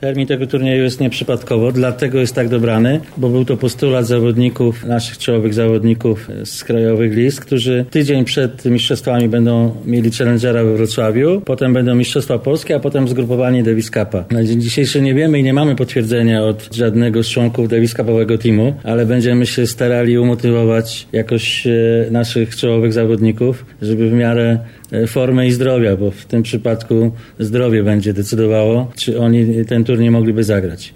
Termin tego turnieju jest nieprzypadkowo, dlatego jest tak dobrany, bo był to postulat zawodników, naszych czołowych zawodników z krajowych list, którzy tydzień przed mistrzostwami będą mieli Challengera we Wrocławiu, potem będą Mistrzostwa Polskie, a potem zgrupowanie Davis Cupa. Na dzień dzisiejszy nie wiemy i nie mamy potwierdzenia od żadnego z członków Davis Cupowego teamu, ale będziemy się starali umotywować jakoś naszych czołowych zawodników, żeby w miarę formy i zdrowia, bo w tym przypadku zdrowie będzie decydowało, czy oni ten turniej mogliby zagrać.